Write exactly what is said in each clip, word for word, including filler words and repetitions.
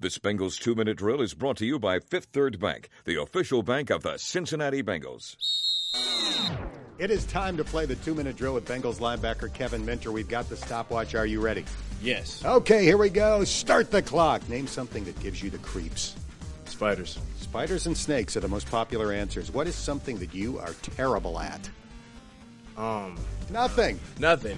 This Bengals two-minute drill is brought to you by Fifth Third Bank, the official bank of the Cincinnati Bengals. It is time to play the two-minute drill with Bengals linebacker Kevin Minter. We've got the stopwatch. Are you ready? Yes. Okay, here we go. Start the clock. Name something that gives you the creeps. Spiders. Spiders and snakes are the most popular answers. What is something that you are terrible at? Um. Nothing. Nothing.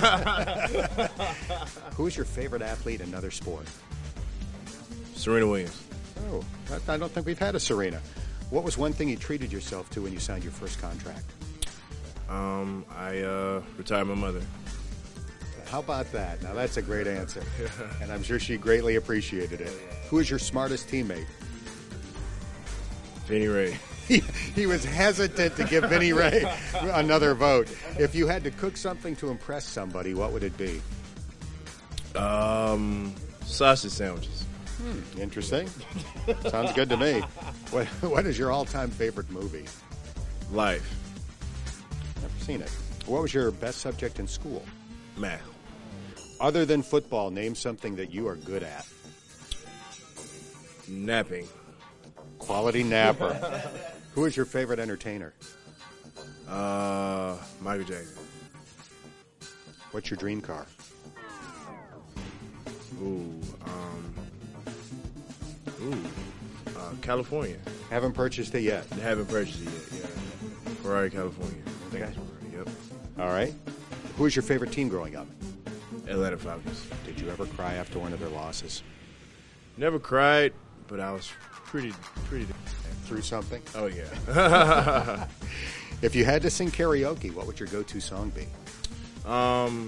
Who is your favorite athlete in another sport? Serena Williams. Oh, I don't think we've had a Serena. What was one thing you treated yourself to when you signed your first contract? Um, I uh, retired my mother. How about that? Now, that's a great answer. And I'm sure she greatly appreciated it. Who is your smartest teammate? Vinny Ray. He, he was hesitant to give Vinny Ray another vote. If you had to cook something to impress somebody, what would it be? Um, sausage sandwiches. Hmm, interesting. Sounds good to me. What, what is your all-time favorite movie? Life. Never seen it. What was your best subject in school? Math. Other than football, name something that you are good at. Napping. Quality napper. Who is your favorite entertainer? Uh, Michael Jackson. What's your dream car? Ooh, um, ooh, uh, California. Haven't purchased it yet. I haven't purchased it yet. Yeah, Ferrari, California. I think Okay. it's Ferrari. Yep. All right. Who was your favorite team growing up? Atlanta Falcons. Did you ever cry after one of their losses? Never cried, but I was pretty, pretty. Through something? Oh yeah. If you had to sing karaoke, what would your go-to song be? Um.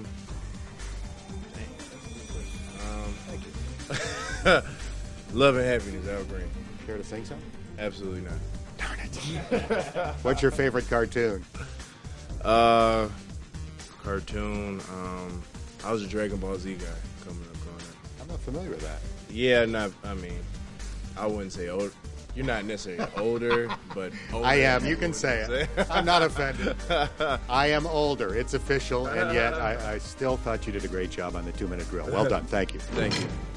Um. Thank you. Love and Happiness, Al Green. Care to sing something? Absolutely not. Darn it. What's your favorite cartoon? Uh, cartoon. Um, I was a Dragon Ball Z guy coming up, growing up. I'm not familiar with that. Yeah, not. I mean, I wouldn't say old. You're not necessarily older, but older I am. than You can would say it. I'm not offended. I am older. It's official, and yet I, I still thought you did a great job on the two-minute drill. Well done. Thank you. Thank you.